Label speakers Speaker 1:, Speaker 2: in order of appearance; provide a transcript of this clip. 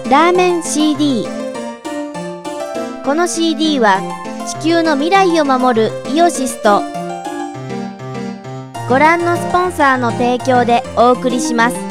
Speaker 1: ラーメン CD。 この CD は地球の未来を守るイオシスとご覧のスポンサーの提供でお送りします。